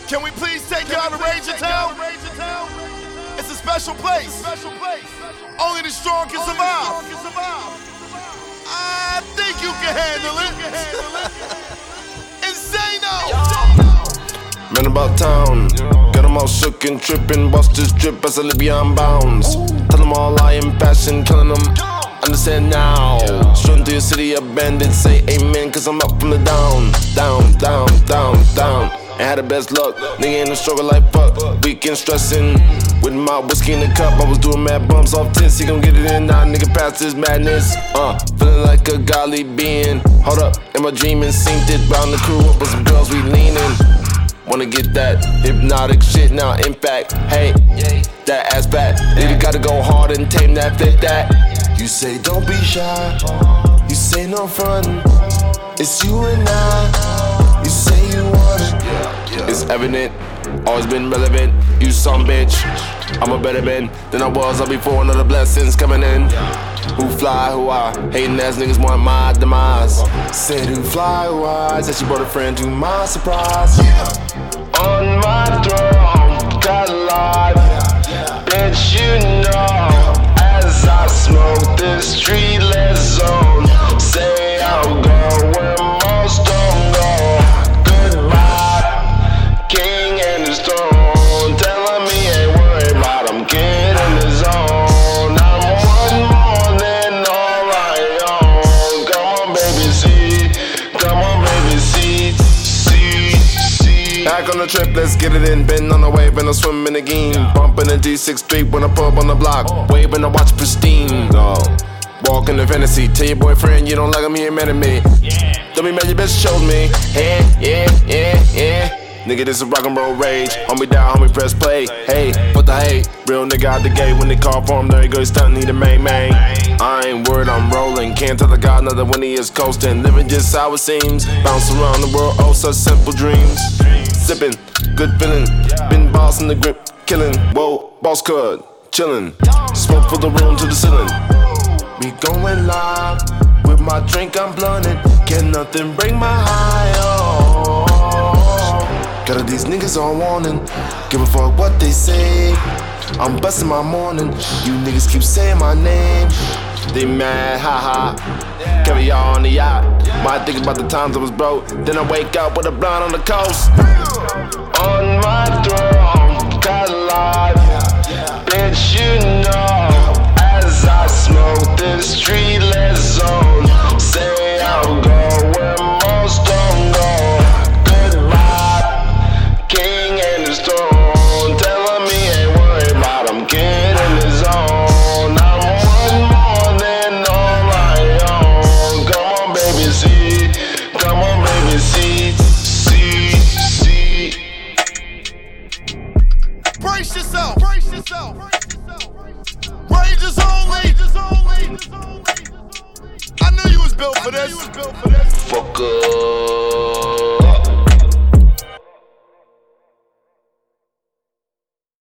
Can we please take y'all to Ranger Town? It's a special place. Only the strong can survive. I think you can handle it. Insano. Man about town, got them all shook and tripping. Bust this drip as I live beyond bounds. Tell them all I am passion, killing them. Understand now. Strung through the city abandoned. Say amen, cause I'm up from the down. And had the best luck. Nigga in the struggle like fuck. Weekend stressing. With my whiskey in the cup, I was doing mad bumps off tits. He gon' get it in now, nigga, past this madness. Feeling like a godly being. Hold up, in my dream and synced it. Bound the crew up with some girls, we leaning. Wanna get that hypnotic shit now, impact. Hey, that ass back. Nigga gotta go hard and tame that, fit that. You say don't be shy. You say no fun. It's you and I. You say you want it. It's evident, always been relevant. You some bitch, I'm a better man than I was before. Another blessings coming in. Who fly, who I? Hating ass niggas want my demise. Said who fly, who I? Said she brought a friend to my surprise. On my throne, got live. Bitch, you know, as I smoke this streetless zone. Say I'll go where most don't go. Goodbye, king and his throne. Telling me ain't worried about him, kid in the zone. I'm one more than all I own. Come on, baby, see. Come on, baby, see. Back on the trip, let's get it in. Been on the wave and I swim in again. Bumping in D6 Street when I pull up on the block. Waving I watch pristine. Walk in the fantasy. Tell your boyfriend you don't like him, he ain't mad at me. Don't be mad, your bitch chose me. Yeah. Nigga, this is rock and roll rage. Homie down, homie press play. Hey, what the hate? Real nigga out the gate when they call for him. There he go, he's stunting, he the main. I ain't worried, I'm rolling. Can't tell the God nothing when he is coasting. Living just how it seems. Bounce around the world, oh, such simple dreams. Sipping, good feeling. Been boss in the grip, killing. Whoa, boss cut, chilling. Smoke for the room to the ceiling. We going live. With my drink, I'm blunted. Can nothing break my high, oh. Got all these niggas on warning. Give a fuck what they say. I'm busting my morning. You niggas keep saying my name. They mad, haha. Carry y'all on the yacht. Might think about the times I was broke. Then I wake up with a blind on the coast. On my throne, got live. Bitch, you know, as I smoke this streetless zone. Say I'll go where most don't go. Goodbye, king and his throne. Telling me ain't worried about him, kid in his zone. I'm one more than all I own. Come on, baby, see. Come on, baby, see. Brace yourself. Rangers only. I knew you was built for this. Fuck up.